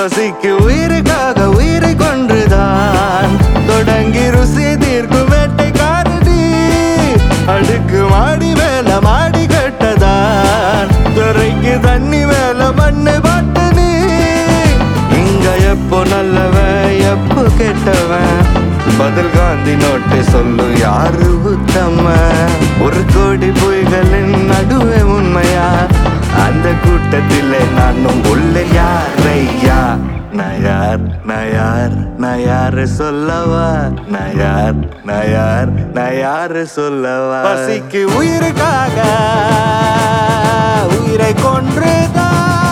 பசிக்கு உயிருக்காக உயிரை கொன்றுதான் தொடங்கி ருசி தீர்க்கும் வேட்டைக்காரடி. அடுக்கு மாடி மேல மாடி கட்டதான் துறைக்கு தண்ணி மேல மண்ணு பாட்டு நீ. இங்க எப்போ நல்லவன் எப்போ கெட்டவன் பதில் காந்தி நோட்டு சொல்லு யாரு உத்தம. ஒரு கோடி பொய்களின் நடுவே உண்மையா அந்த கூட்டத்திலே நானும் உள்ள யாரையா. நயார் நயார் நயாரு சொல்லவா நயார் நயார் நயாரு சொல்லவா. பசிக்கு உயிருக்காக உயிரை கொன்றுதான்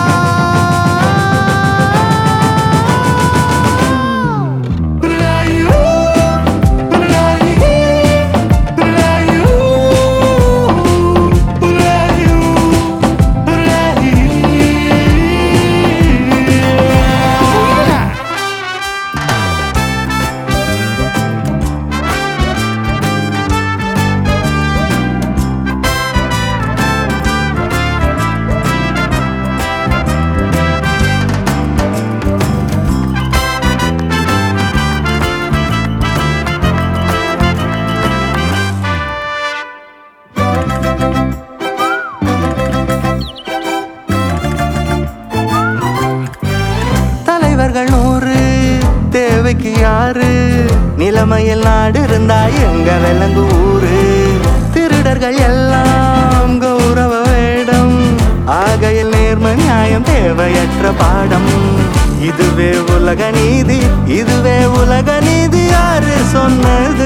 தலைவர்கள் 100 தேவைக்கு யாரு. நிலைமையில் நாடு இருந்தா எங்க விலங்கு ஊரு. திருடர்கள் எல்லாம் கௌரவ வேடம் ஆகையில் நேர்ம நியாயம் தேவையற்ற பாடம். இதுவே உலக நீதி இதுவே உலக நீதி யாரு சொன்னது.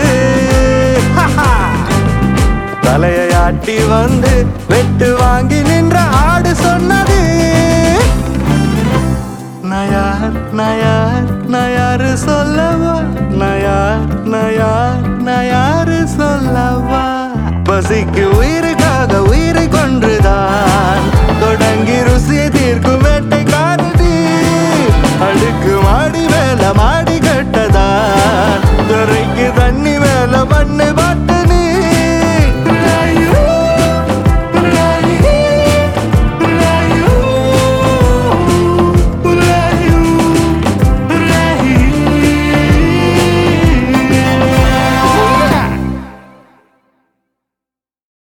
தலையை ஆட்டி வந்து வெட்டு வாங்கி நின்ற ஆடு சொன்னது. நயார் நயார் நயாரு சொல்லவா நயார் நயார் நயார்